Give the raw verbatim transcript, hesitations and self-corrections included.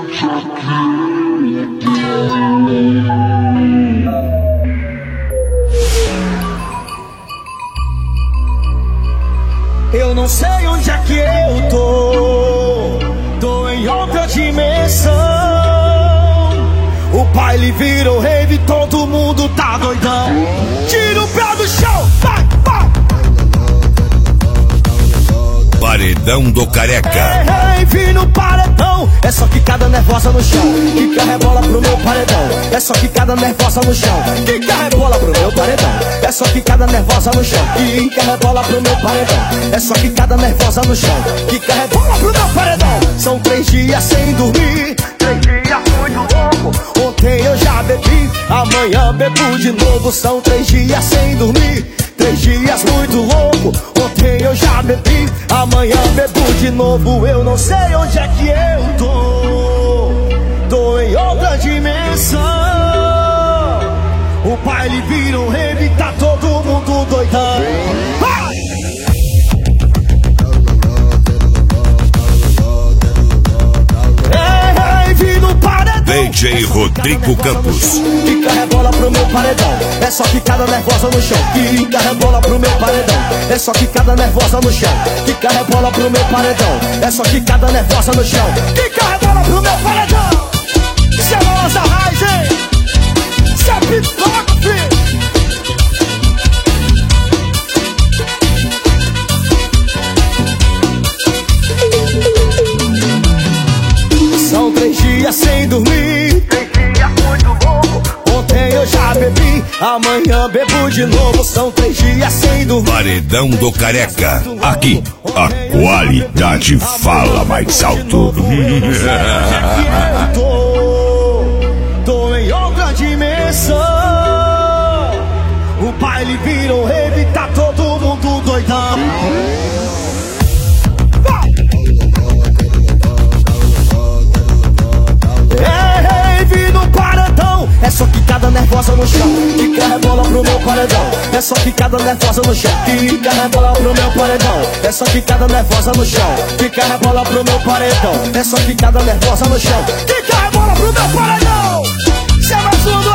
Eu não sei onde é que eu tô, tô em outra dimensão. O baile virou rave, todo mundo tá doidão. Tira o pé do chão, vai, vai. Paredão do Careca. Ei, rave no paredão. É só quicada nervosa no chão, quica rebola pro meu paredão. É só quicada nervosa no chão, quica rebola pro meu paredão. É só quicada nervosa no chão, quica rebola pro meu paredão. É só quicada nervosa no chão, quica rebola pro meu paredão. São três dias sem dormir, três dias muito louco. Ontem eu já bebi, amanhã bebo de novo. São três dias sem dormir, três dias muito louco. Ontem eu já bebi, amanhã bebo de novo. Eu não sei onde é que eu tô, tô em outra dimensão. O baile vira um rave, tá todo mundo doidão. Ah! Ei, rave no paredão. D J Rodrigo Campos. Quica rebola pro meu paredão. É só quicada nervosa no chão, quica rebola pro meu paredão. É só quicada nervosa no chão, quica rebola pro meu paredão. É só quicada nervosa no chão, quica rebola pro meu paredão. Isso é nossa raiz, hein? Isso é pipoca, filho. São três dias sem dormir, três dias muito louco. Ontem eu já bebi, amanhã bebo de novo. São três dias sem dormir. Paredão do Careca. Aqui, a qualidade fala mais alto. tô, tô em outra dimensão. O baile virou rave, tá todo mundo doidão. É rave no paredão. É só quicada nervosa no chão, quica rebola pro meu paredão. É só quicada nervosa no chão, quica rebola pro meu paredão. É só quicada nervosa no chão, quica rebola pro meu paredão. É só quicada nervosa no chão, quica rebola pro meu paredão. Chama a sua